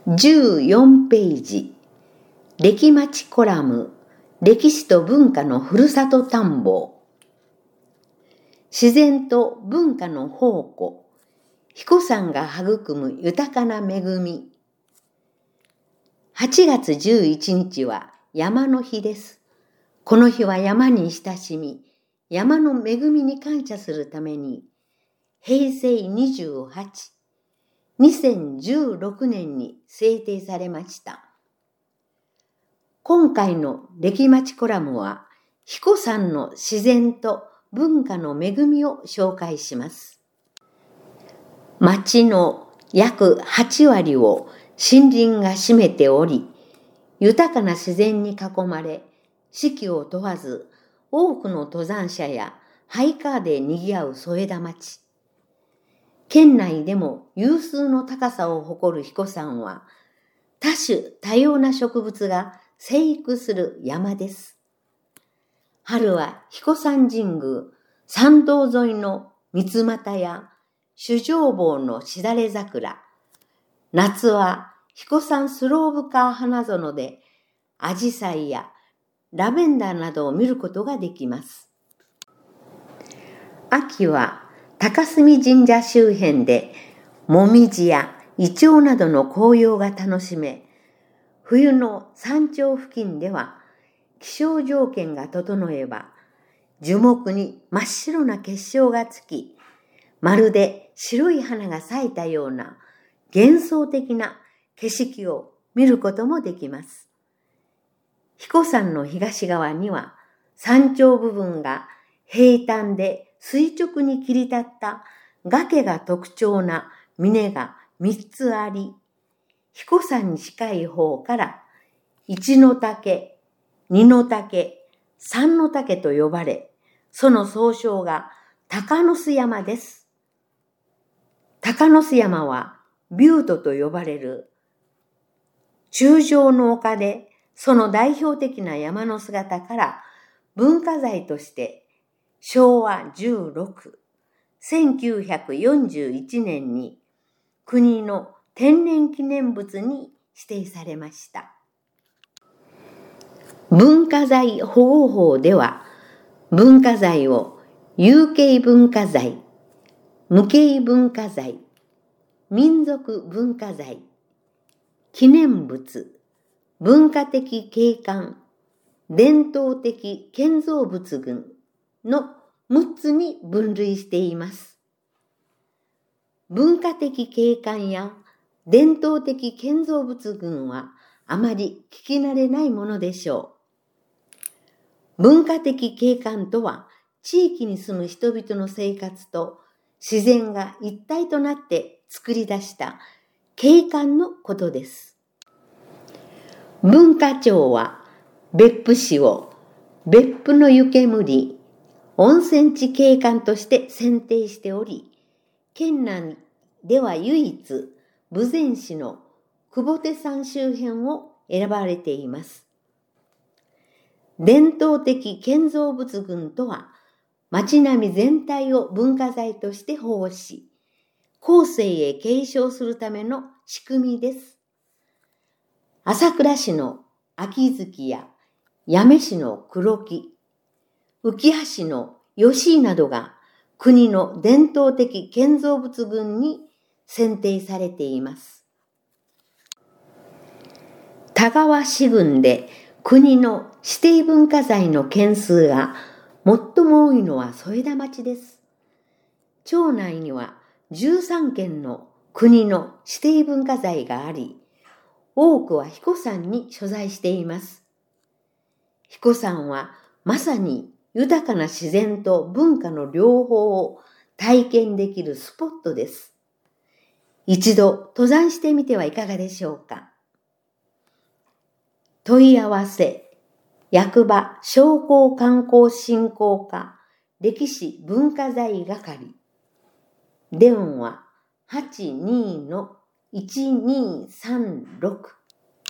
14ページ、歴町コラム、歴史と文化のふるさと探訪。自然と文化の宝庫、彦山が育む豊かな恵み。8月11日は山の日です。この日は山に親しみ、山の恵みに感謝するために、平成28、2016年に制定されました。今回の歴町コラムは、彦山の自然と文化の恵みを紹介します。町の約8割を森林が占めており、豊かな自然に囲まれ、四季を問わず多くの登山者やハイカーで賑わう添田町。県内でも有数の高さを誇る彦山は、多種多様な植物が生育する山です。春は彦山神宮、参道沿いの三つ股や主情坊のしだれ桜。夏は彦山スローブカー花園でアジサイやラベンダーなどを見ることができます。秋は高隅神社周辺でもみじやイチョウなどの紅葉が楽しめ、冬の山頂付近では気象条件が整えば樹木に真っ白な結晶がつき、まるで白い花が咲いたような幻想的な景色を見ることもできます。彦山の東側には山頂部分が平坦で垂直に切り立った崖が特徴な峰が3つあり、彦山に近い方から一の岳、二の岳、三の岳と呼ばれ、その総称が鷹巣山です。鷹巣山はビュートと呼ばれる柱状の丘で、その代表的な山の姿から文化財として昭和16、1941年に国の天然記念物に指定されました。文化財保護法では、文化財を有形文化財、無形文化財、民族文化財、記念物、文化的景観、伝統的建造物群の6つに分類しています。文化的景観や伝統的建造物群はあまり聞き慣れないものでしょう。文化的景観とは、地域に住む人々の生活と自然が一体となって作り出した景観のことです。文化庁は別府市を別府の湯煙温泉地景観として選定しており、県内では唯一豊前市の久保手山周辺を選ばれています。伝統的建造物群とは、町並み全体を文化財として保護し、後世へ継承するための仕組みです。朝倉市の秋月や八女市の黒木、浮羽市の吉井などが国の伝統的建造物群に選定されています。田川市郡で国の指定文化財の件数が最も多いのは添田町です。町内には13件の国の指定文化財があり、多くは彦山に所在しています。彦山はまさに豊かな自然と文化の両方を体験できるスポットです。一度登山してみてはいかがでしょうか。問い合わせ、役場商工観光振興課歴史文化財係、電話 82-1236